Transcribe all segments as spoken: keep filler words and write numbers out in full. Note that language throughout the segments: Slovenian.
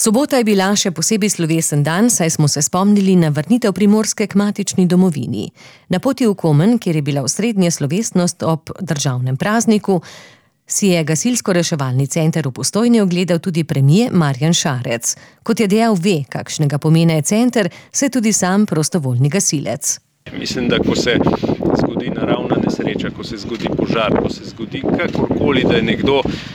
Sobota je bila še posebej slovesen dan, saj smo se spomnili na vrnitev Primorske k matični domovini. Na poti v Komen, kjer je bila osrednja slovesnost ob državnem prazniku, si je gasilsko-reševalni center v Postojni ogledal tudi premier Marjan Šarec. Kot je dejal, ve, kakšnega pomena je center, saj tudi sam prostovoljni gasilec. Mislim, da ko se zgodi naravna nesreča, ko se zgodi požar, ko se zgodi kakorkoli, da je nekdo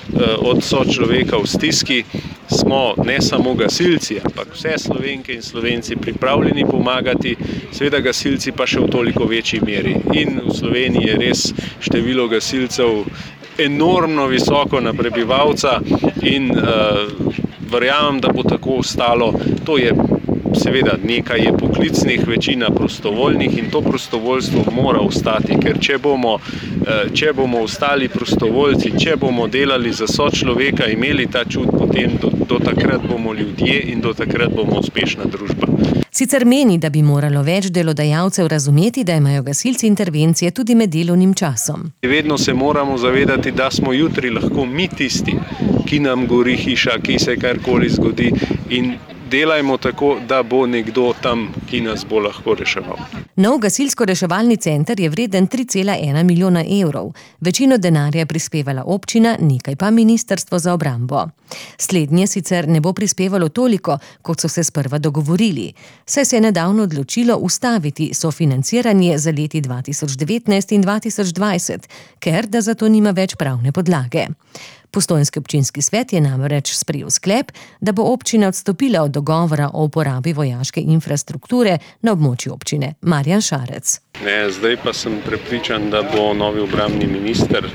od sočloveka v stiski, smo ne samo gasilci, ampak vse Slovenke in Slovenci pripravljeni pomagati, seveda gasilci pa še v toliko večji meri. In v Sloveniji je res število gasilcev enormno visoko na prebivalca in uh, verjamem, da bo tako ostalo. To je seveda nekaj je poklicnih, večina prostovoljnih in to prostovoljstvo mora ostati, ker če bomo, če bomo ostali prostovoljci, če bomo delali za sočloveka, imeli ta čut, potem do, do takrat bomo ljudje in do takrat bomo uspešna družba. Sicer meni, da bi moralo več delodajalcev razumeti, da imajo gasilci intervencije tudi med delovnim časom. Vedno se moramo zavedati, da smo jutri lahko mi tisti, ki nam gori hiša, ki se karkoli zgodi in delajmo tako, da bo nekdo tam, ki nas bo lahko reševal. Nov gasilsko-reševalni center je vreden tri cela ena milijona evrov. Večino denarja je prispevala občina, nekaj pa ministrstvo za obrambo. Slednje sicer ne bo prispevalo toliko, kot so se sprva dogovorili, saj se je nedavno odločilo ustaviti sofinanciranje za leti dva tisoč devetnajst in dva tisoč dvajset, ker da za to nima več pravne podlage. Postojnski občinski svet je namreč sprejel sklep, da bo občina odstopila od dogovora o uporabi vojaške infrastrukture na območju občine. Marjan Šarec. Ne, zdaj pa sem prepričan, da bo novi obrambni minister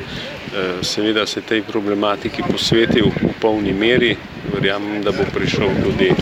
seveda se tej problematiki posvetil v polni meri. Verjamem, da bo prišel tudi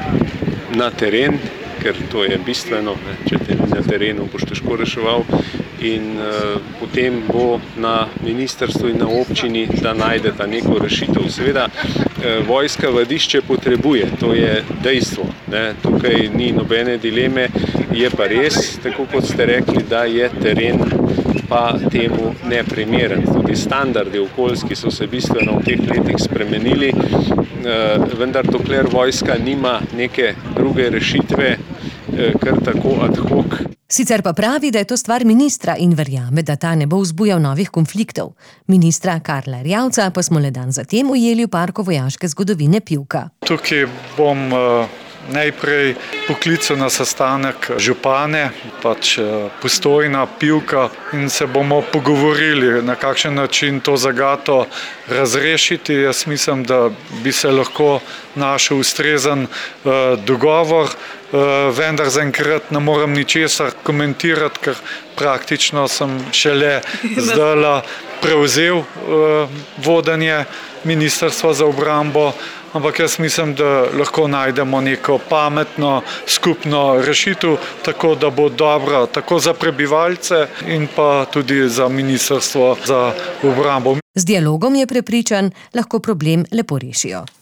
na teren, ker to je bistveno, če te na terenu boš težko reševal. In uh, potem bo na ministrstvu in na občini, da najdeta neko rešitev. Seveda, uh, vojska vadišče potrebuje, to je dejstvo. Ne? Tukaj ni nobene dileme, je pa res, tako kot ste rekli, da je teren pa temu neprimeren. Tudi standardi okoljski so se bistveno v teh letih spremenili, uh, vendar dokler vojska nima neke druge rešitve, uh, kar tako ad hoc. Sicer pa pravi, da je to stvar ministra in verjame, da ta ne bo vzbujal novih konfliktov. Ministra Karla Erjavca pa smo le dan zatem ujeli v parku vojaške zgodovine Pivka. Tukaj bom uh, najprej poklical na sestanek župane, pač uh, Postojna, Pivka in se bomo pogovorili, na kakšen način to zagato razrešiti. Jaz mislim, da bi se lahko našel ustrezen uh, dogovor. Uh, vendar zaenkrat ne morem ničesar komentirati, ker praktično sem šele zdaj prevzel uh, vodenje ministrstva za obrambo, ampak jaz mislim, da lahko najdemo neko pametno skupno rešitev, tako da bo dobro tako za prebivalce in pa tudi za ministrstvo za obrambo. Z dialogom je prepričan, lahko problem lepo rešijo.